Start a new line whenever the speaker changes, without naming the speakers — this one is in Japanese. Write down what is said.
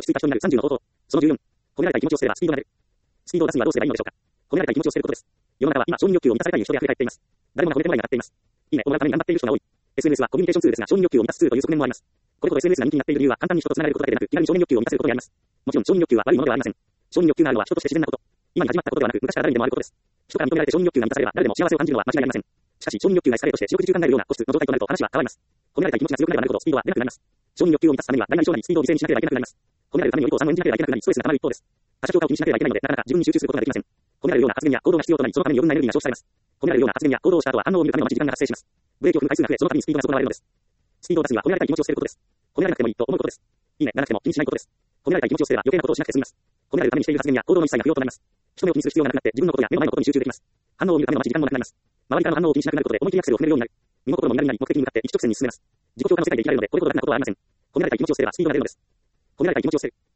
追加人になる30の方法。その14。褒められたい気持ちを捨てればスピードが出る。スピードを出すにはどうすればいいのでしょうか。褒められたい気持ちを捨てることです。世の中は今、承認欲求を満たされたい人で溢れ返っています。誰もが褒めてもらいになっています。いいねをもらうために頑張っている人が多い。SNS はコミュニケーションツールですが、承認欲求を満たすツールという側面もあります。これほど SNS が人気になっている理由は簡単に人と繋がれることだけでなく、気軽に承認欲求を満たせることにあります。もちろん承認欲求は悪いものではありません。承認欲求があるのは人として自然なこと。今に始まったことではなく、昔から誰にでもあることです。人から認められて承認欲求が満たされれば誰でも幸せを感じるのは間違いありません。しかし承認欲求がエスカレートして四六時中考えるような個室の状態となると話は変わります。褒められたい気持ちが強くなればなるほどスピードは出なくなります。承認欲求を満たすためには大なり小なりスピードを犠牲にしなければいけなくなります。褒められるためによりこう3を演じなければいけなくなりストレスが溜まる一方です。他者評価を気にしなければいけないので、なかなか自分に集中することができません。褒められるような発言や行動が必要となり、そのために余分なエネルギーが消費されます。褒められるような発言や行動をした後は反応を見るための待ち時間が発生します。ブレーキを踏む回数が増え、その度にスピードが損なわれるのです。スピードを出すには褒められたい気持ちを捨てることです。褒められなくてもいいと思うことです。いいね、ならなくても気にしないことです。褒められたい気持ちを捨てれば余計なことをしなくて済みます。褒められるためにしている発言や行動の一切が不要となります。人目を気にする必要がなくなって自分のことや目の前のことに集中できます。反応を見るための待ち時間もなくなります。周りからの反応を気にしなくなることで思い切りアクセルを踏めるようになる。身も心もみなりになり目的に向かって一直線に進めます。自己評価の世界で生きられるのでこれほど楽なことはありません。褒められたい気持ちを捨てればスピードが出るのです。褒められたい気持ちを捨てる。